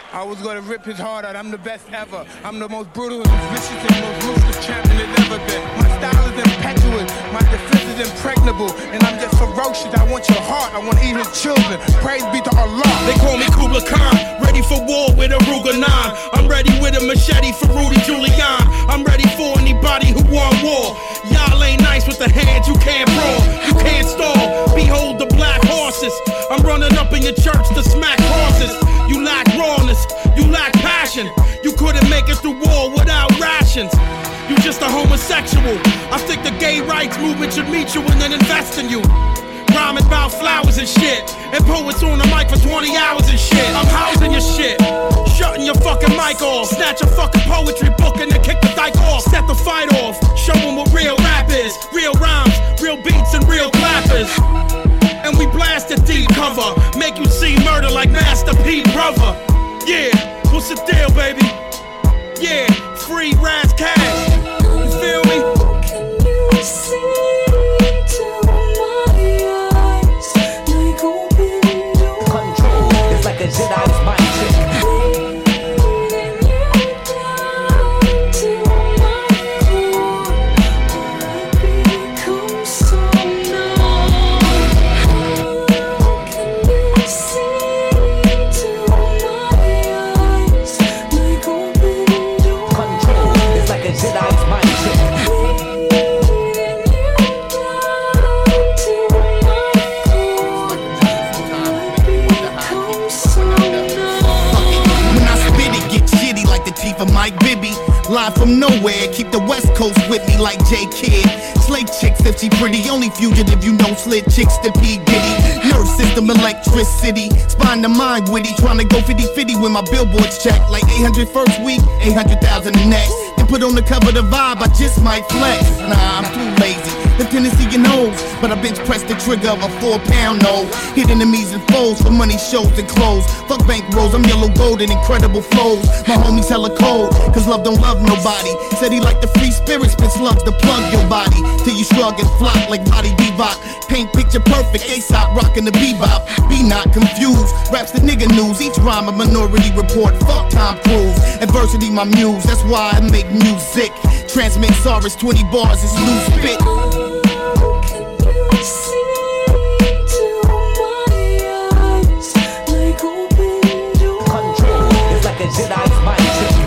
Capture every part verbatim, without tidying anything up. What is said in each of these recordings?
I was gonna rip his heart out, I'm the best ever. I'm the most brutal and vicious and most ruthless champion there's ever been. My style is impetuous, my defense is impregnable, and I'm just ferocious. I want your heart, I want to eat his children. Praise be to Allah. They call me Kubla Khan, ready for war with a Ruger nine. I'm ready with a machete for Rudy Giuliani. I'm ready for anybody who want war. Y'all ain't nice with the hands, you can't brawl, you can't stall. Behold the black horses, I'm running up in your church to smack crosses. You lack rawness, you lack passion. You couldn't make it through war without rations. You just a homosexual. I think the gay rights movement should meet you and then invest in you. Rhyming about flowers and shit, and poets on the mic for twenty hours and shit. I'm housing your shit, shutting your fucking mic off. Snatch a fucking poetry book and then kick the dyke off. Set the fight off, show them what real rap is. Real rhymes, real beats and real clappers. And we blast the deep cover, make you see murder like Master P, brother. Yeah, what's the deal, baby? Yeah, free Raz Cash. You feel me? Can you see into my eyes? Like open doors. Control is like a Jedi's mind trick. For Mike Bibby, live from nowhere, keep the West Coast with me like J Kidd. Slay chicks if she pretty, only fugitive you know, slit chicks to P Diddy. Nerve system electricity, spine to mind witty, trying to go fifty fifty when my billboards check. Like eight hundred first week, eight hundred thousand the next. Then put on the cover the vibe, I just might flex. Nah, I'm too lazy, the Tennessee and hoes, but I bench press the trigger of a four pound no. Hit enemies and foes for money, shows and clothes. Fuck bank rolls, I'm yellow gold and incredible flows. My homies hella cold, cause love don't love nobody. Said he like the free spirit, spit slugs to plug your body till you shrug and flop like body bebop. Paint picture perfect, A$AP rockin' the bebop. Be not confused, raps the nigga news. Each rhyme a Minority Report, fuck Tom Cruise. Adversity my muse, that's why I make music. Transmit Saurus, twenty bars, it's loose spit. Jedi's mind trick.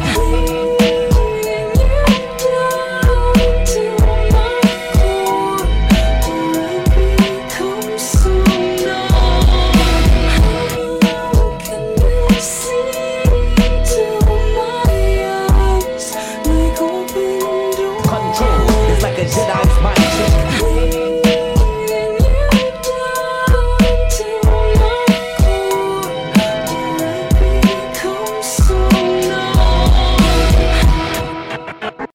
Control is like a Jedi.